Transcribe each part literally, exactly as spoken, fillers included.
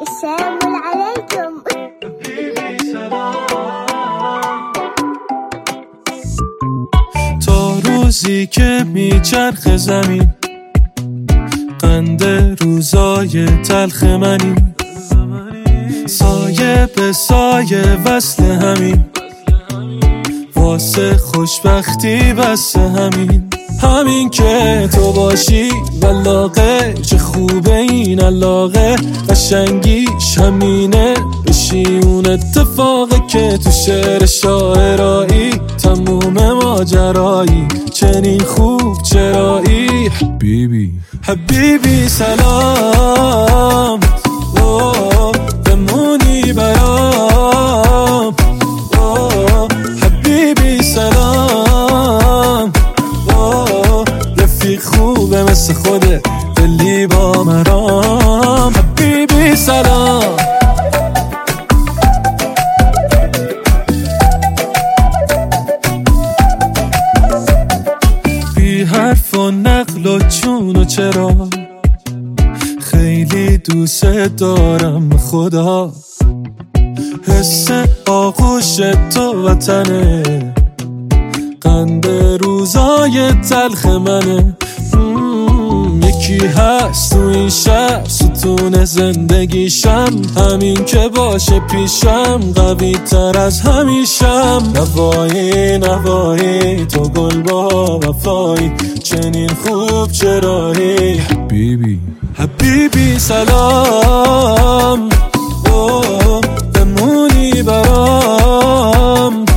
السلام عليكم. تا روزی که میچرخ زمین، قند روزای تلخ منی، سایه به سایه وصل همین، واسه خوشبختی بس همین. همین که تو باشی ولاغه، چه خوبه این علاقه، قشنگیش همینه، بشی اون اتفاقه که تو شعر شاعرایی تموم ماجرایی، چنین خوب چرایی. حبیبی حبیبی سلام، بمونی برام. حبیبی سلام، رفیق خوبه مثل خوده، دلی با مرام. حبیبی سلام. بی حرف و نقل و چون و چرا، خیلی دوست دارم خدا، حس آغوش تو وطنه، قند روزای تلخ منه. یکی هست تو این شهر ستون زندگیشم، همین که باشه پیشم قوی تر از همیشم. نوایی نوایی تو گل با وفایی، چنین خوب چرایی. حبیبی حبیبی سلام، بمونی برام.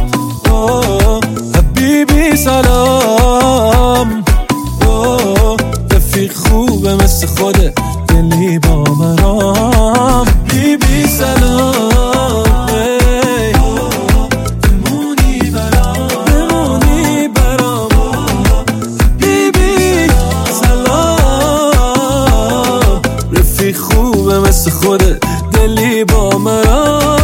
حبیبی سلام، رفیق خوبه مثل خوده، دلی با مرام. حبیبی سلام، بمونی برام، بمونی برام. حبیبی سلام، رفیق خوبه مثل خوده، دلی با مرام.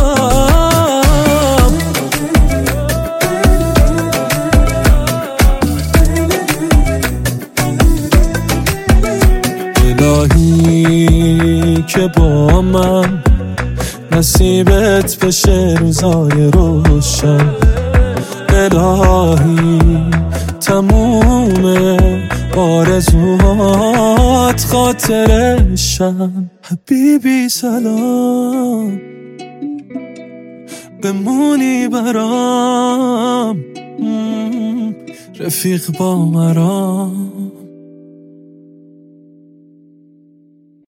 الهی که با من نصیبت بشه روزای روشن، الهی تموم آرزوهات خاطرشن. حبیبی سلام، بمونی برام، رفیق با مرام.